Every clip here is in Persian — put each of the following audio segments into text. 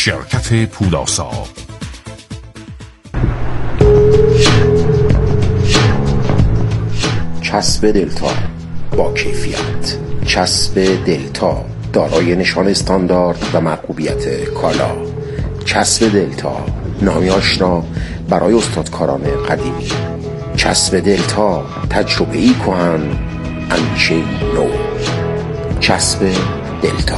شرکت پولاسا. چسب دلتا با کیفیت. چسب دلتا دارای نشان استاندارد و مرغوبیت کالا. چسب دلتا، نامی آشنا برای استادکاران قدیمی. چسب دلتا، تجربه‌ای کهن، اندیشه نو. چسب دلتا.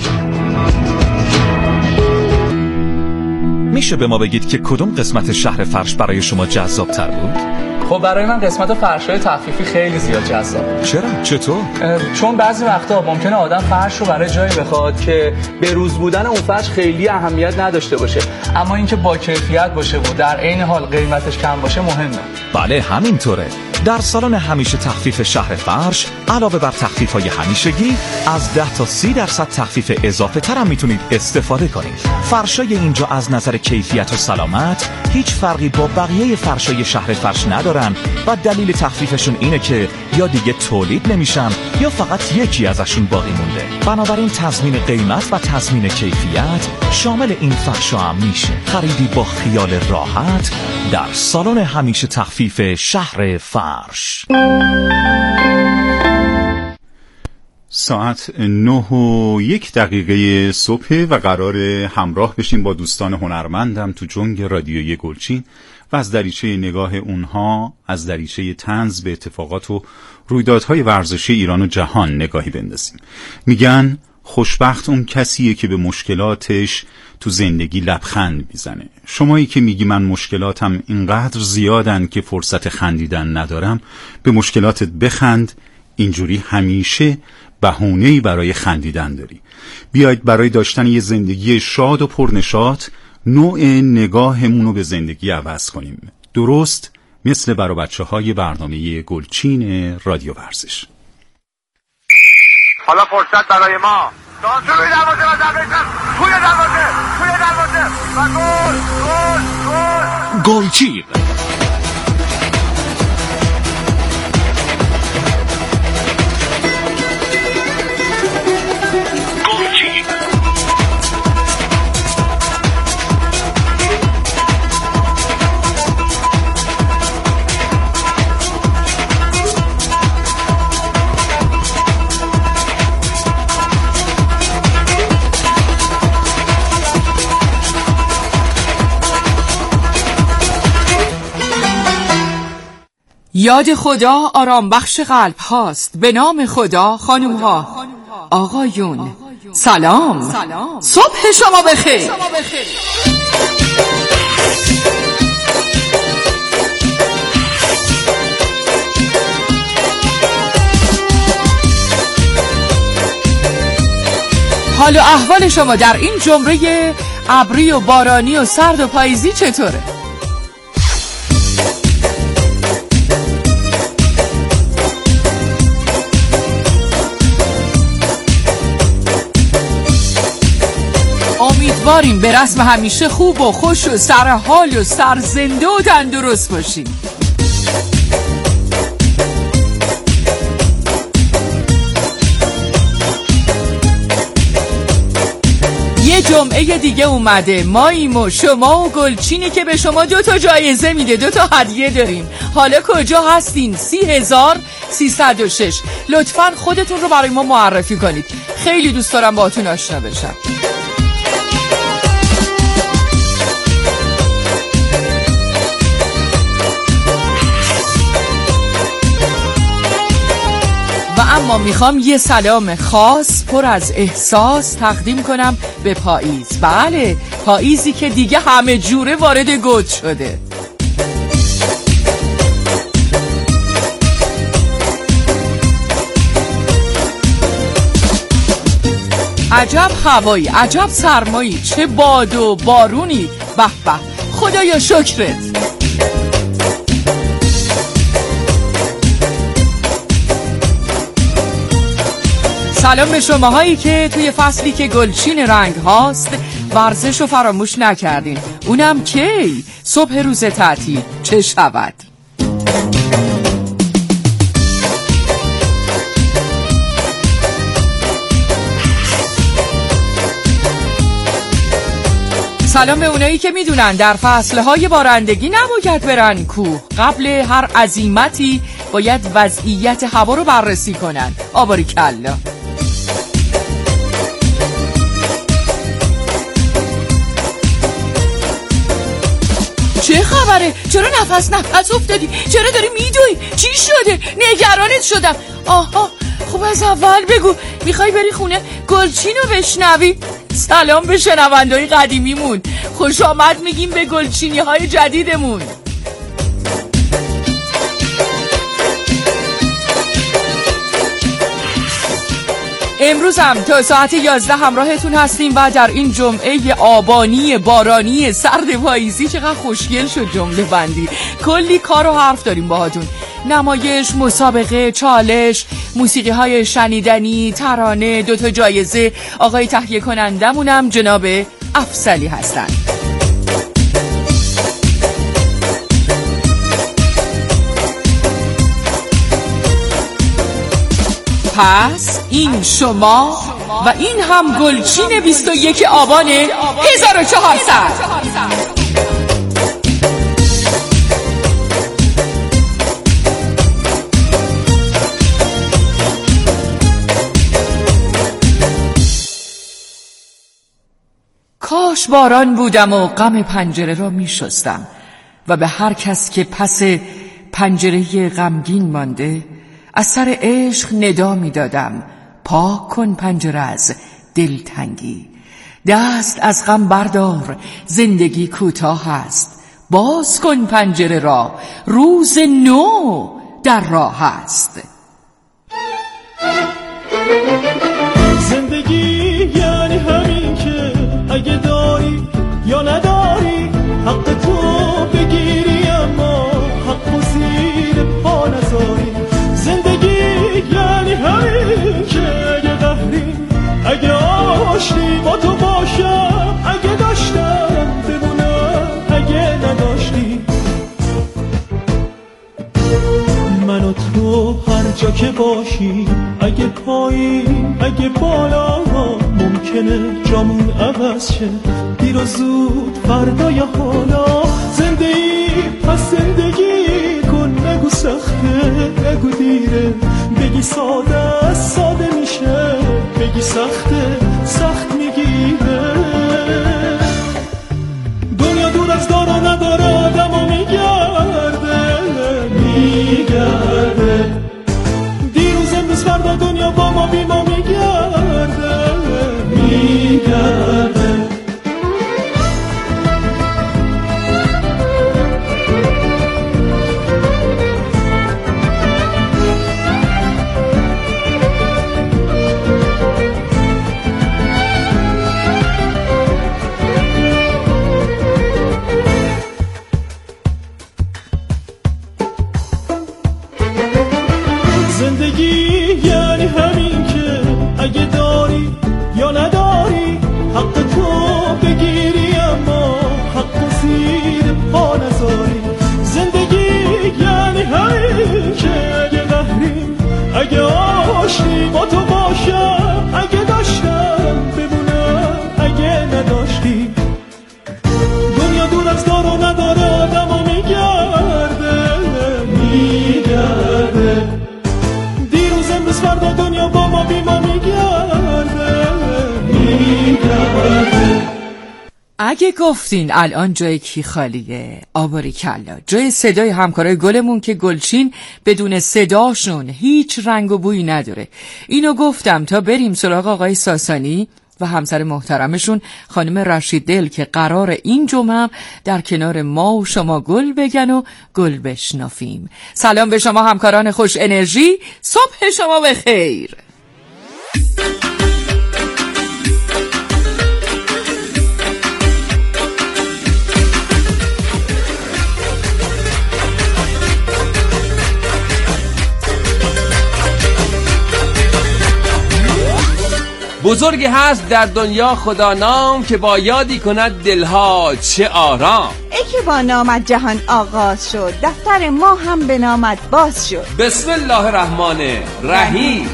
میشه به ما بگید که کدوم قسمت شهر فرش برای شما جذاب تر بود؟ خب برای من قسمت فرش‌های تخفیفی خیلی زیاد جذاب. چرا؟ چطور؟ چون بعضی وقتا ممکنه آدم فرش رو برای جایی بخواد که به روز بودن اون فرش خیلی اهمیت نداشته باشه، اما اینکه با کیفیت باشه و در عین حال قیمتش کم باشه مهمه. بله همینطوره. در سالن همیشه تخفیف شهر فرش علاوه بر تخفیف‌های همیشگی از 10 تا 30% تخفیف اضافه تر هم میتونید استفاده کنید. فرشای اینجا از نظر کیفیت و سلامت هیچ فرقی با بقیه فرشای شهر فرش ندارن و دلیل تخفیفشون اینه که یا دیگه تولید نمیشن یا فقط یکی ازشون باقی مونده. بنابراین تضمین قیمت و تضمین کیفیت شامل این فرشا هم میشه. خریدی با خیال راحت در سالن همیشه تخفیف شهر فرش. ساعت 9:01 صبح و قرار همراه بشیم با دوستان هنرمندم تو جنگ رادیویی گلچین و از دریچه نگاه اونها، از دریچه طنز به اتفاقات و رویدادهای ورزشی ایران و جهان نگاهی بندازیم. میگن خوشبخت اون کسیه که به مشکلاتش تو زندگی لبخند میزنه. شمایی که میگی من مشکلاتم اینقدر زیادن که فرصت خندیدن ندارم، به مشکلاتت بخند. اینجوری همیشه بهونه‌ای برای خندیدن داری. بیاید برای داشتن یه زندگی شاد و پرنشاط نوع نگاهمونو به زندگی عوض کنیم، درست مثل برای بچه‌های برنامه گلچین رادیو ورزش. حالا فرصت برای ما دانسو روی دروازه و دقیقاً توی دروازه و گل گلچین. یاد خدا آرام بخش قلب هاست. به نام خدا. خانم ها آقایون سلام. صبح شما بخیر. حال و احوال شما در این جمعه ابری و بارانی و سرد و پاییزی چطوره؟ امیدواریم به رسم همیشه خوب و خوش و سرحال و سرزنده و تندرست باشیم. یه جمعه دیگه اومده. ماییم و شما و گلچینی که به شما 2 تا جایزه میده، 2 تا هدیه داریم. حالا کجا هستین؟ 30,306. لطفاً خودتون رو برای ما معرفی کنید. خیلی دوست دارم باهاتون آشنا بشم. اما میخوام یه سلام خاص پر از احساس تقدیم کنم به پاییز. بله، پاییزی که دیگه همه جوره وارد گود شده. عجب هوایی، عجب سرمایی، چه باد و بارونی. به به، خدایا شکرت. سلام به شماهایی که توی فصلی که گلچین رنگ هاست ورزش رو فراموش نکردین. اونم کی؟ صبح روز تعطیل چه شود؟ سلام به اونایی که میدونن در فصلهای بارندگی نباید برن کوه. قبل هر عزیمتی باید وضعیت هوا رو بررسی کنن. آباریکلا. چه خبره؟ چرا نفس افتادی؟ چرا داری میدوی؟ چی شده؟ نگرانت شدم. آها خب از اول بگو میخوای بری خونه گلچین رو بشنوی؟ سلام به شنونده‌های قدیمیمون، خوش آمد میگیم به گلچینی های جدیدمون. امروز هم تا ساعت 11 همراهتون هستیم و در این جمعه آبانی بارانی سرد پاییزی چقدر خوشگل شد جمله بندی. کلی کار و حرف داریم باهاتون. نمایش، مسابقه، چالش، موسیقی های شنیدنی، ترانه، 2 جایزه. آقای تهیه کنندمونم جناب افضلی هستن. پس این شما و این هم گلچین 21 آبان 1400. کاش باران بودم و غم پنجره را می شستم و به هر کس که پس پنجره غمگین مانده از سر عشق ندا می دادم پاک کن پنجره از دلتنگی، دست از غم بردار زندگی کوتاه است، باز کن پنجره را روز نو در راه است. زندگی یعنی همین که اگه داری یا نداری حق تو بگیری اما حق و زیر پا نذاری. زندگی یعنی همین که اگه قهری اگه آشتی با تو باشم، اگه داشتم بمونم اگه نداشتی. من و تو هر جا که باشی، اگه پایین اگه بالا، ممکنه جامون عوض شه دیر و زود فردا یا حالا. زندگی پس زندگی کن، نگو سخته نگو دیره، بگی ساده ساده میشه، بگی سخته سخت میگیره. دنیا دور از دار و نداره آدم و میگرده، دیروز امروز فردا دنیا با ما بی ما میگرده. زندگی یعنی همین که اگه داری یا نداری حق تو بگیری اما حق و زیر پا نذاری. زندگی یعنی همین که اگه قهری اگه آشتی با تو باشم، اگه داشتم بمونم اگه نداشتی. دنیا دور از دار و نداره آدم و میگرده دیروز امروز فردا دنیا با ما بی ما میگرده. اگه گفتین الان جای کی خالیه؟ آباریکلا، جای صدای همکارای گلمون که گلچین بدون صداشون هیچ رنگ و بویی نداره. اینو گفتم تا بریم سراغ آقای ساسانی و همسر محترمشون خانم رشید دل که قرار این جمعه در کنار ما و شما گل بگن و گل بشنافیم. سلام به شما همکاران خوش انرژی، صبح شما بخیر. بزرگی هست در دنیا خدا نام، که با یادی کند دلها چه آرام. ای که با نامت جهان آغاز شد، دفتر ما هم به نامت باز شد. بسم الله الرحمن الرحیم.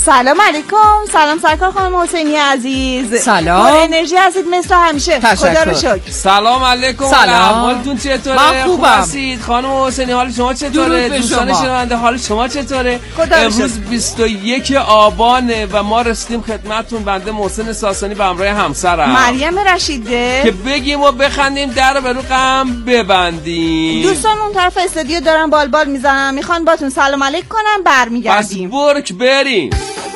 سلام علیکم. سلام سرکار خانم حسینی عزیز. سلام. پر انرژی هستید مثل همیشه. خدا رو شکر. سلام علیکم. سلام. حالتون چطوره؟ من خوبم. هستید خانم حسینی؟ حال شما چطوره؟ دوستان شنونده حال شما چطوره؟ امروز 21 آبانه و ما رسیدیم خدمتتون. بنده محسن ساسانی به همراه همسرم مریم رشیده که بگیم و بخندیم، در رو به رو غم ببندیم. دوستان اون طرف استودیو دارن بالبال میزنن، میخوان باتون سلام علیک کنن، برمیگردیم. پس برک بریم.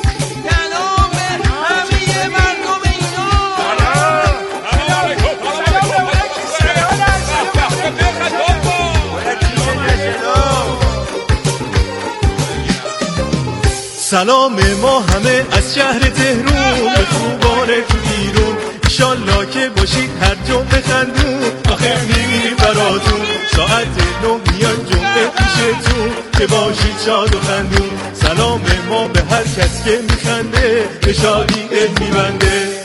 سلام ما همه از شهر تهرون، به خوبان تو بیرون، ایشالله که باشید هر جمعه بخندون. آخه میبینیم براتون ساعت 9 میان جمعه پیشتون، که باشید شاد و خندون. سلام ما به هر کس که میخنده، به شادی میبنده.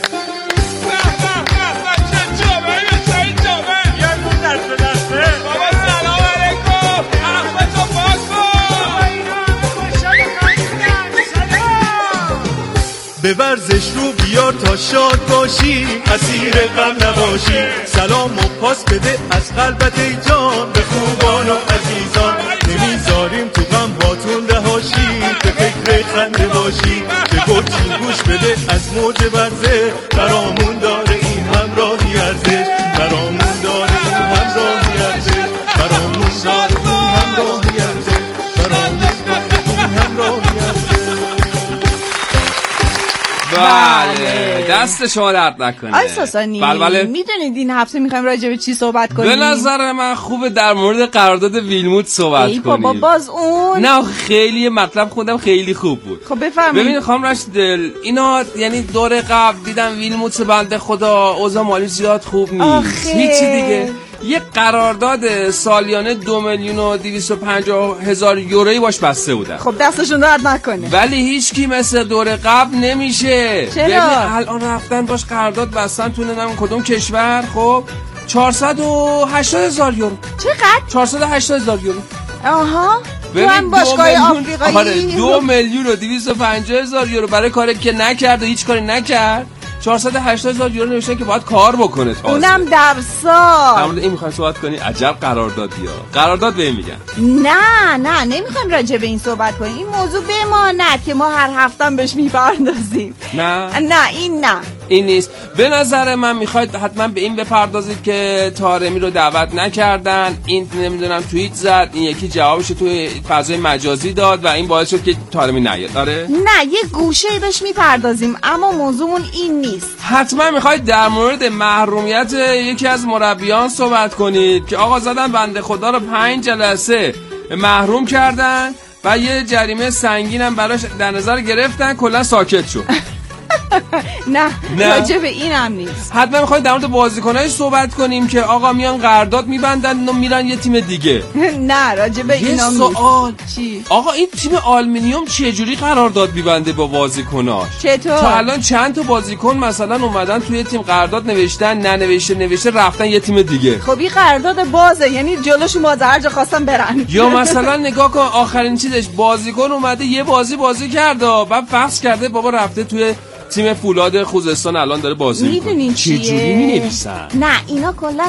به ورزش رو بیار تا شاد باشی، اسیر غم نباشی. سلام و پاس بده از قلبت ای جان، به خوبان و عزیزان. نمیذاریم تو غم باتون رهاشی، به فکر خنده باشی. به گلچین گوش بده از موج ورزش، برامون داره این همراهی ارزش. برامون داره این همراهی ارزش. برامون داره این همراهی ارزش. برامون داره این همراهی ارزش. بله دست شما درد نکنه. آی ساسانی بله. میدونید این هفته میخوایم راجع به چی صحبت کنیم؟ به نظر من خوبه در مورد قرارداد ویلموت صحبت کنیم. بابا باز اون نه خیلی مطلب خوندم، خیلی خوب بود. خب بفرمایید. ببین خانم رشیدل، اینا یعنی دور قبل دیدم ویلموت بنده خدا اوضاع مالی زیاد خوب نیست. هیچی دیگه. یه قرارداد سالیانه 2,250,000 یورویی باش بسته بودن. خب دستشون درد نکنه. ولی هیچ کی مثل دور قبل نمیشه. چرا؟ ببین الان رفتن باش قرارداد بستن تو نمیدونم کدوم کشور. خب 480,000 یورو. چقدر؟ 480,000 یورو. آها. تو هم باشگاه آفریقایی. آره 2,250,000 یورو برای کاری که نکرد و هیچ کاری نکرد. 480,000 یورو نوشتن که باید کار بکنه تازه. اونم در سال. در مورد این میخوایم صحبت کنی؟ عجب قراردادیه. قرارداد به این میگن. نه نمیخوایم راجع به این صحبت کنیم. این موضوع بماند که ما هر هفته بهش میپردازیم. نه این نیست. به نظر من میخواید حتما به این بپردازید که طارمی رو دعوت نکردن، این نمیدونم توییت زد، این یکی جوابش رو توی فضای مجازی داد و این باعث شد که طارمی نیاد. آره؟ نه یه گوشه بهش میپردازیم، اما موضوعمون این نیست. حتما میخواید در مورد محرومیت یکی از مربیان صحبت کنید که آقا زدن بنده خدا رو 5 جلسه محروم کردن و یه جریمه سنگینم براش در نظر گرفتن، کلا ساکت شد. نه راجع به این هم نیست. حتما میخواید در مورد بازیکن‌های صحبت کنیم که آقا میان قرارداد میبندن و میرن یه تیم دیگه. نه راجع به اینا نیست. سوال چی؟ آقا این تیم آلومینیوم چه جوری قرارداد میبنده با بازیکناش؟ چطور؟ تا الان چند تا بازیکن مثلا اومدن توی تیم قرارداد نوشتن، ننوشته رفتن یه تیم دیگه. خب این قرارداد بازه، یعنی جلوش بازه، هر جا خواستن برن. یا مثلا نگاه کن آخرین چیزش بازیکن اومده یه بازی کرده بعد فحص کرده بابا رفته توی تیم فولاد خوزستان الان داره بازی میکنه. میدونین چیه؟ چه جوری مینویسن؟ نه اینا کلا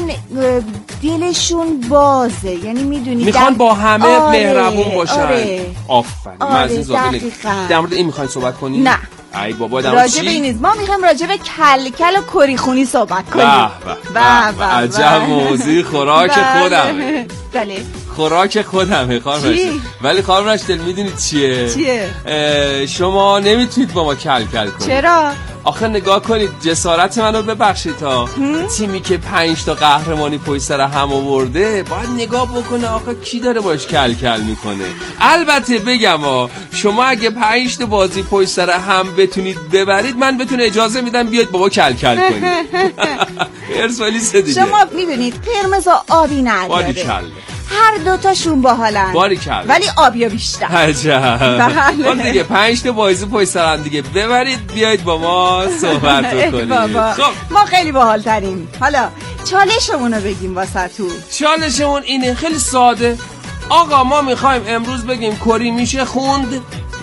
دلشون بازه، یعنی میدونی میخوان با همه مهربون باشن. آفرین. آره در مورد این میخواین صحبت کنی؟ نه ای بابا راجع به این نیست. ما میخوایم راجع به کلکل و کریخونی صحبت کنیم. به عجب موضوع خوراک خودمه. بله خوراک خودمه خانم رشید. ولی خانم رشید میدونید چیه؟ شما نمیتونید با ما کلکل کنید. چرا؟ آخه نگاه کنید، جسارت منو ببخشید تا تیمی که 5 تا قهرمانی پشت سر هم آورده باید نگاه بکنه آخه کی داره باش کلکل میکنه. البته بگم شما اگه 5 تا بازی پشت سر هم بتونید ببرید، من بتونه اجازه میدم بیاید بابا کلکل کنید. پرسپولیس دیگه. شما میدونید قرمز و آبی نداره. باریکلا. هر دوتاشون باحالن. باریکلا. ولی آبیا بیشتر. عجب. اون دیگه 5 تا بازی پشت سر هم دیگه ببرید بیاید با ما صحبت کنید. خب ما خیلی باحال‌تریم. حالا چالشمون رو بگیم واسهتون. چالشمون اینه، خیلی ساده. آقا ما میخوایم امروز بگیم کری میشه خوند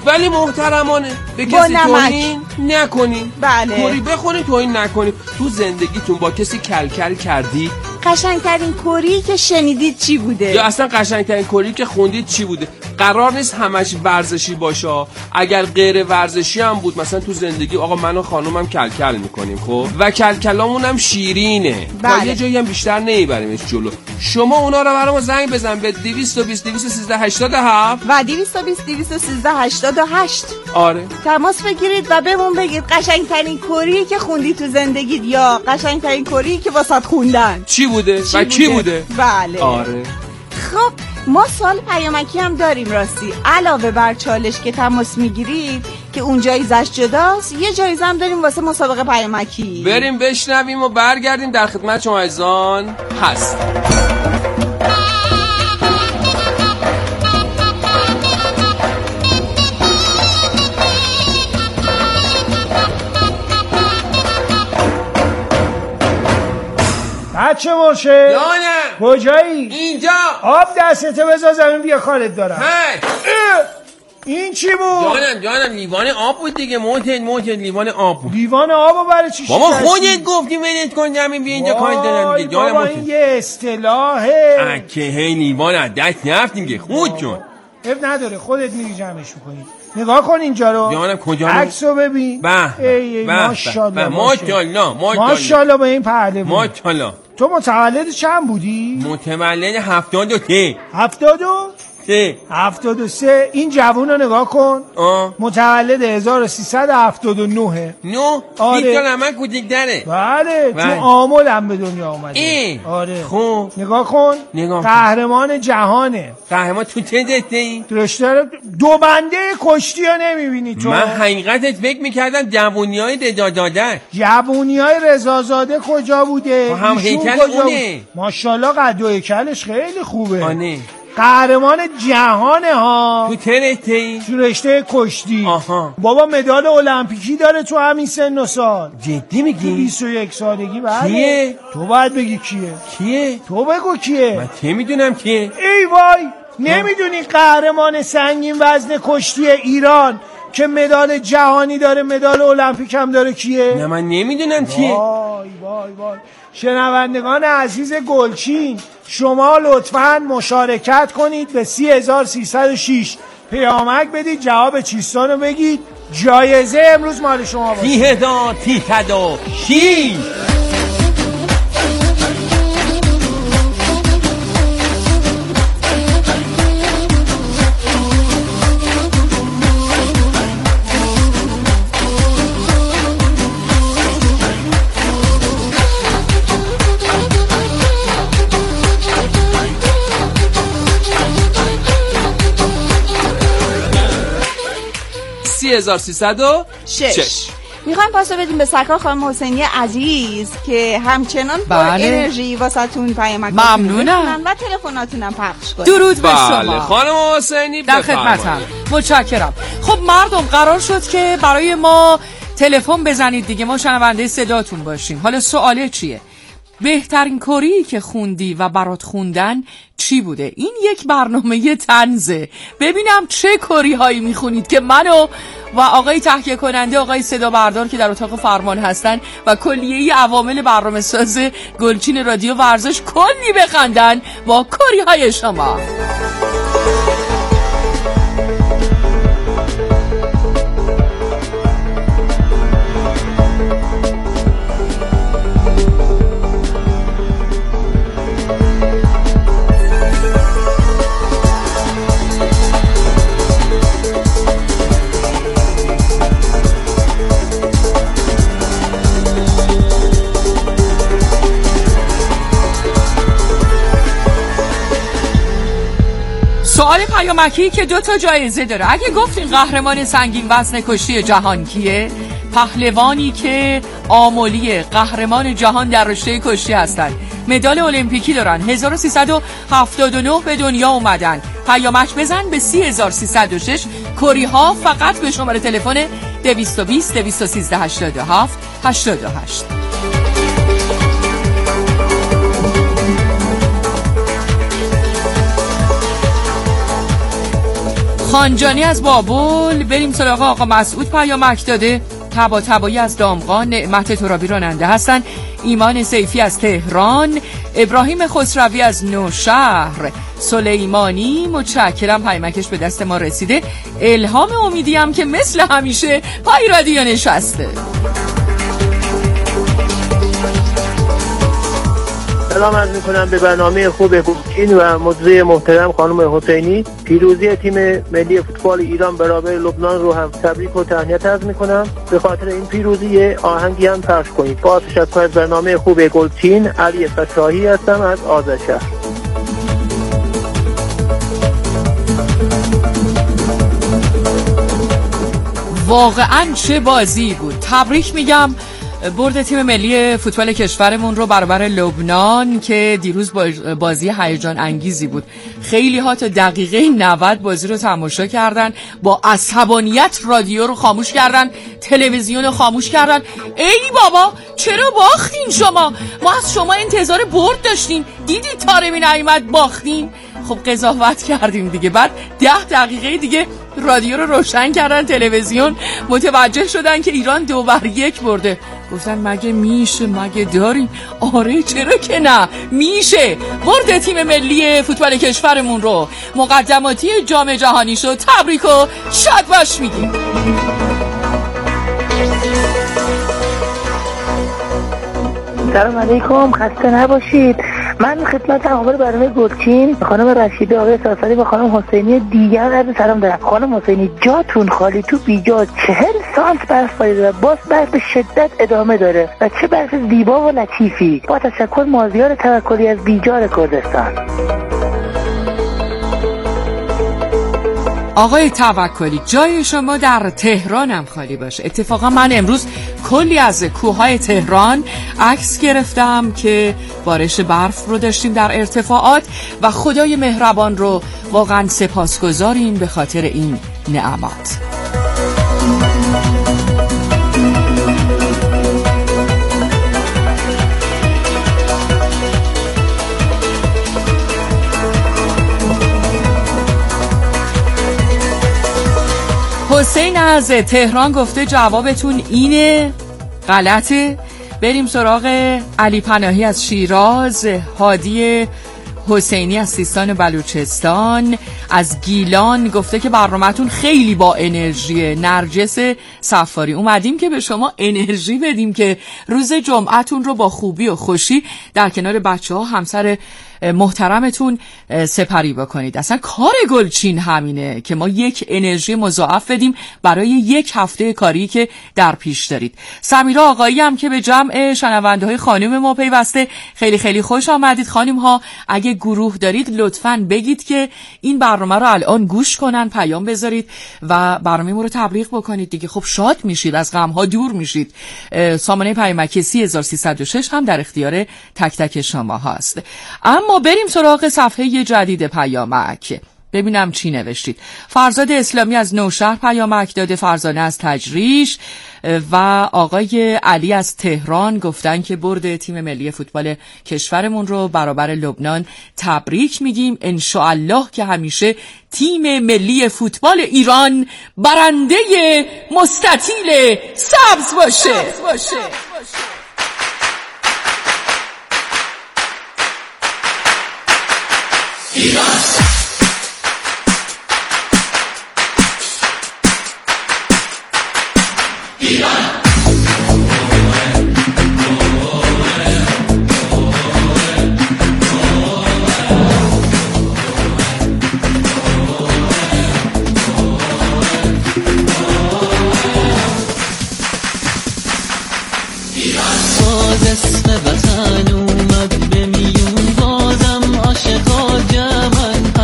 ولی محترمانه به کسی توهین نکنین. بله. کری بخونین توهین نکنین. تو زندگیتون با کسی کلکل کردی؟ قشنگترین کری که شنیدید چی بوده؟ یا اصلا قشنگترین کری که خوندید چی بوده؟ قرار نیست همش ورزشی باشه. اگر غیر ورزشی هم بود، مثلا تو زندگی آقا من و خانومم کلکل میکنیم خب و کلکلامون هم شیرینه. بله. تا یه جایی هم بیشتر نمیبریمش جلو. شما اونا رو برام زنگ بزن به 220 213 87 و 220 213 88. آره تماس بگیرید و بهمون بگید قشنگترین کری که خوندی تو زندگیت یا قشنگترین کری که واسط خوندن چی بوده و کی بوده. بله. آره. خب ما سوال پیامکی هم داریم راستی. علاوه بر چالش که تماس میگیرید که اون جایزش جداست، یه جایزه هم داریم واسه مسابقه پیامکی. بریم بشنویم و برگردیم در خدمت شما عزیزان هست. بچه مرشه جانم کجایی؟ اینجا. آب دستته بذار زمین بیا کارت دارم. این چی بود؟ جانم لیوان آب بود دیگه. موتن لیوان آب بود. لیوان آبو برای چی؟ بابا خودت گفتی ولت کن زمین بیا اینجا کارت دارم دیگه. جانم بابا این یه اصطلاحه. اکه هی لیوان از دست نرفتیم که خود کن. اب نداره خودت میری جمعش میکنی. نگاه کن اینجا رو. جانم کجا؟ عکسو ببین. ماشاءالله ماشاءالله به این پهلوون. ماشاءالله. تو متولد چند بودی؟ متولد 73. 73. این جوون رو نگاه کن. متولد 1379. آره. این من کوچیک‌تره. بله. تو آمل هم به دنیا اومده. آره. خوب نگاه کن. قهرمان جهانه. قهرمان تو چه دسته‌ای؟ رشته دو بنده کشتی رو نمیبینی تو؟ من حقیقتت فکر میکردم جوونیای رضازاده. جوونیای رضازاده کجا بوده؟ هم هیکل اونه. ماشاءالله قد و هیکلش خیلی خوبه. آنه. قهرمان جهانه ها. تو تنه‌ای؟ تو رشته کشتی. بابا مدال المپیکی داره تو همین سن و سال. جدی میگی؟ 21 سالگی. بله. کیه؟ تو باید بگی کیه؟ تو بگو کیه؟ من چه میدونم کیه؟ ای وای نمیدونی قهرمان سنگین وزن کشتی ایران که مدال جهانی داره مدال المپیک هم داره کیه؟ نه من نمیدونم کیه. وای شنوندگان عزیز گلچین، شما لطفاً مشارکت کنید به 30306 پیامک بدید، جواب چیستان رو بگید. جایزه امروز مال شما باشه. 30306. 30306. میخوایم پاسو بدیم به سرکار خانم حسینی عزیز که همچنان با انرژی واسهتون پیامک ممنونم و تلفناتونم پخش کنید. درود به شما. بله خانم حسینی در خدمتم. متشکرم. خب مردم قرار شد که برای ما تلفن بزنید دیگه، ما شنونده صداتون باشیم. حالا سواله چیه؟ بهترین کری که خوندی و برات خوندن چی بوده؟ این یک برنامه طنزه. ببینم چه کری هایی میخونید که منو و آقای تهیه کننده، آقای صدا بردار که در اتاق فرمان هستن و کلیه عوامل برنامه ساز گلچین رادیو ورزش کلی بخندن با کری های شما. سوال پیامکی که 2 جایزه داره. اگه گفتین قهرمان سنگین وزن کشتی جهان کیه؟ پهلوانی که آملی قهرمان جهان در رشته کشتی هستن، مدال المپیکی دارن، 1379 به دنیا اومدن. پیامک بزن به 30306. کری ها فقط به شماره تلفن 220 213 87 88. خانجانی از بابل. بریم سراغ آقا مسعود پیامک داده. طباطبایی از دامغان، نعمت ترابی راننده هستن. ایمان سیفی از تهران، ابراهیم خسروی از نوشهر، سلیمانی متشکرم پیامکش به دست ما رسیده. الهام امیدی هم که مثل همیشه پای رادیو نشسته. سلام عرض می‌کنم به برنامه خوب گلچین و مجری محترم خانم حسینی. پیروزی تیم ملی فوتبال ایران برابر لبنان رو هم تبریک و تهنیت عرض می‌کنم. به خاطر این پیروزی آهنگی هم پخش کنید. با تشکر از برنامه خوب گلچین. علی فتاحی هستم از آذرشهر. واقعاً چه بازی بود. تبریک میگم برد تیم ملی فوتبال کشورمون رو برابر لبنان که دیروز بازی هیجان انگیزی بود. خیلی ها تا دقیقه 90 بازی رو تماشا کردن، با عصبانیت رادیو رو خاموش کردن، تلویزیون رو خاموش کردن. ای بابا چرا باختین شما؟ ما از شما انتظار برد داشتیم، دیدید تارمی نیامد باختین. خب قضاوت کردیم دیگه. بعد 10 دقیقه دیگه رادیو رو روشن کردن، تلویزیون، متوجه شدن که ایران 2-1 برده. گفتن مگه میشه؟ مگه داریم؟ آره چرا که نه، میشه. برد تیم ملی فوتبال کشورمون رو مقدماتی جام جهانی شد. تبریک و شاد باش میگیم. سلام علیکم، خسته نباشید. من خدمت عامل برنامه گلچین خانم رشیده، آقای ساسانی و خانم حسینی دیگر عرض سلام دارم. خانم حسینی جاتون خالی، تو بیجا 40 سانت برف باریده و باز برف به شدت ادامه داره و چه برف زیبا و لطیفی. با تشکر مازیار توکلی از بیجار کردستان. آقای توکلی جای شما در تهران هم خالی باشه. اتفاقا من امروز کلی از کوههای تهران عکس گرفتم که بارش برف رو داشتیم در ارتفاعات و خدای مهربان رو واقعا سپاسگزاریم به خاطر این نعمات. حسین از تهران گفته جوابتون اینه غلطه. بریم سراغ علی پناهی از شیراز، هادی حسینی از سیستان بلوچستان، از گیلان گفته که برنامه‌تون خیلی با انرژیه. نرجس صفاری اومدیم که به شما انرژی بدیم که روز جمعتون رو با خوبی و خوشی در کنار بچه‌ها همسر محترمتون سپری بکنید. اصلا کار گلچین همینه که ما یک انرژی مضاعف بدیم برای یک هفته کاری که در پیش دارید. سمیرا آقایی هم که به جمع شنونده های خانم ما پیوسته، خیلی خیلی خوش آمدید. خانم ها اگه گروه دارید لطفاً بگید که این برنامه رو الان گوش کنن، پیام بذارید و برنامه ما رو تبلیغ بکنید دیگه. خب شاد میشید، از غم ها دور میشید. سامانه پیامکی 3306 هم در اختیار تک تک شما هست. اما بریم سراغ صفحه جدید پیامک، ببینم چی نوشتید. فرزاد اسلامی از نوشهر پیامک داده، فرزانه از تجریش و آقای علی از تهران گفتن که برد تیم ملی فوتبال کشورمون رو برابر لبنان تبریک میگیم. انشاءالله که همیشه تیم ملی فوتبال ایران برنده مستطیل سبز باشه. ایران باز اسم وطن اومد به میون، بازم عاشقا جمعن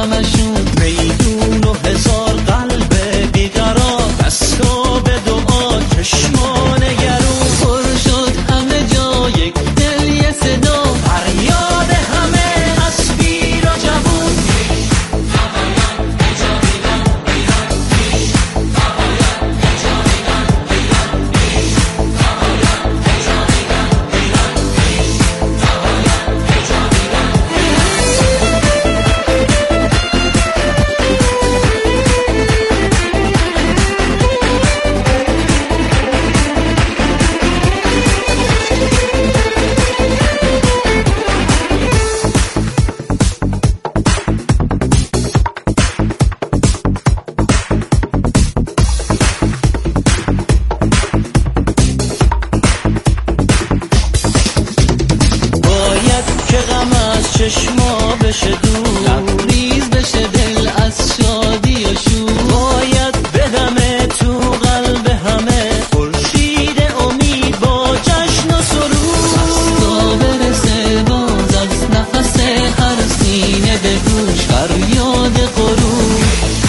بشه دور، لبریز بشه دل از شادی و شور، باید به همه تو قلب همه خورشید امید با جشن و سرور، تا برسه باز از نفس هر سینه به گوش فریاد غرور.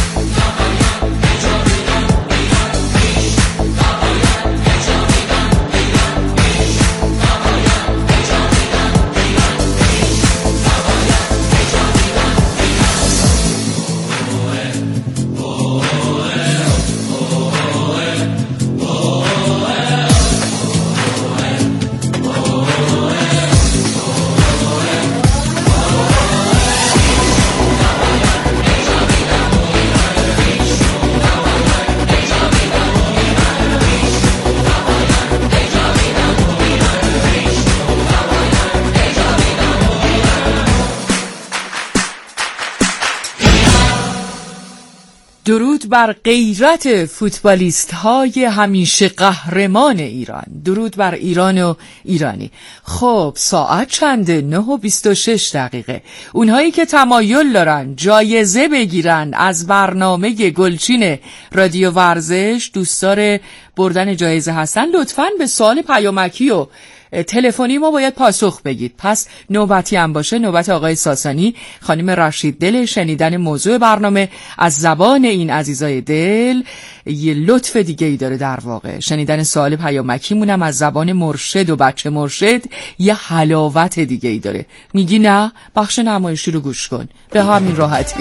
درود بر غیرت فوتبالیست های همیشه قهرمان ایران، درود بر ایران و ایرانی. خب ساعت چنده؟ 9:26. اونهایی که تمایل دارن جایزه بگیرن از برنامه گلچین رادیو ورزش، دوستدار بردن جایزه هستن، لطفاً به سوال پیامکی و تلفنی ما باید پاسخ بگید. پس نوبتی هم باشه نوبت آقای ساسانی، خانم رشید دل، شنیدن موضوع برنامه از زبان این عزیزای دل یه لطف دیگه ای داره. در واقع شنیدن سوال پیامکیمونم از زبان مرشد و بچه مرشد یه حلاوت دیگه ای داره. میگی نه؟ بخش نمایشی رو گوش کن به همین راحتی.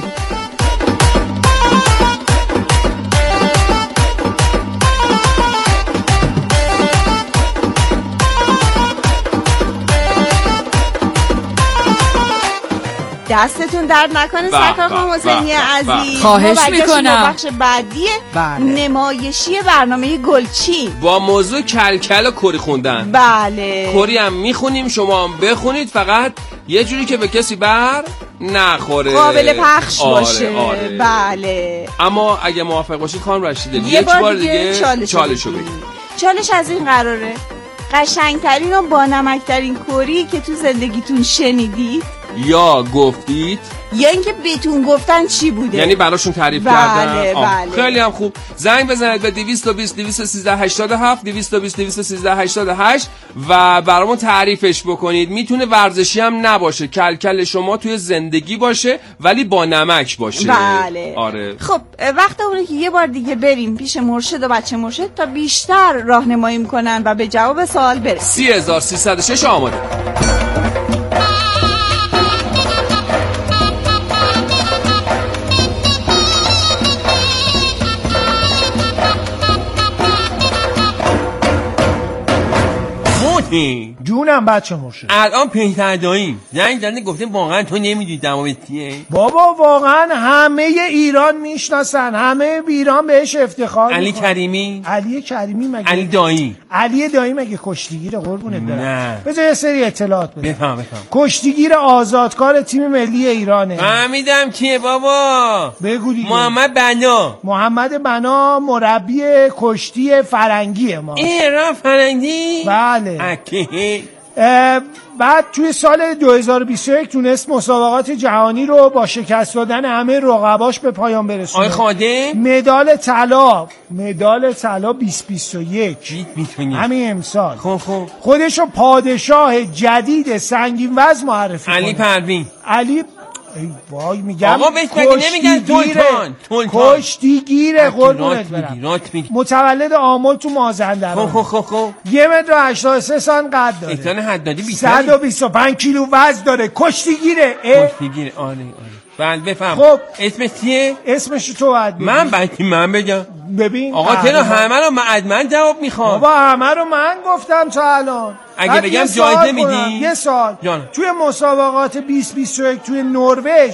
دستتون درد نکنه سرکار خانم حسینی عزیز. خواهش میکنم. بخش بعدی نمایشی برنامه گلچین با موضوع کلکل و کری خوندن. بله، کری هم میخونیم، شما هم بخونید، فقط یه جوری که به کسی بر نخوره، قابل پخش باشه. آره. بله، اما اگه موافق باشید خانم رشیده یک بار دیگه چالشو بگید. چالش از این قراره: قشنگترین و با نمکترین کری که تو زندگیتون شنیدید یا گفتید یا اینکه بهتون گفتن چی بوده، یعنی براشون تعریف کردن. بله. خیلی هم خوب. زنگ بزنید به 220 213 87 220 213 88 و برامون تعریفش بکنید. میتونه ورزشی هم نباشه، کلکل شما توی زندگی باشه ولی با نمک باشه. بله. آره. خب وقت اونه که یه بار دیگه بریم پیش مرشد و بچه مرشد تا بیشتر راهنمایی کنن و به جواب سوال برسیم. 30306 آماده. جونم بچه مرشد. الان پسرداییم زنگ زنده گفته واقعا تو نمیدونی دماغت چیه؟ بابا واقعا همه ایران میشناسن، همه ایران بهش افتخار علی میکنن. کریمی؟ علی کریمی مگه؟ علی دایی؟ علی دایی مگه کشتیگیره قربونت برم؟ نه. بذار یه سری اطلاعات بدم. بفهم. کشتیگیر آزادکار تیم ملی ایرانه. فهمیدم کیه بابا. بگو دیگه. محمد بنا مربی کشتی فرنگیه ما. ایران فرنگی؟ بله. بعد توی سال 2021 تونست مسابقات جهانی رو با شکست دادن همه رقباش به پایان برسونه. آقای خادم مدال طلا 2021 همین امسال خودشو پادشاه جدید سنگین وزن معرفی علی پروین. علی وای میگم آقا بهش مگه نمیگن تولتان کشتیگیره قربونت برم. متولد آمل تو مازندران. خب 1.83 سانتی قد داره. احسان حدادی 125 کیلو وزن داره. کشتیگیره. آره بله بفهم. خب اسمش چیه؟ اسمش تو باید من بگم. ببین آقا چرا همه رو من جواب میخوام؟ بابا همه رو من گفتم تا الان. اگه بگم جایزه میدی؟ یه سال توی مسابقات 2021 توی نروژ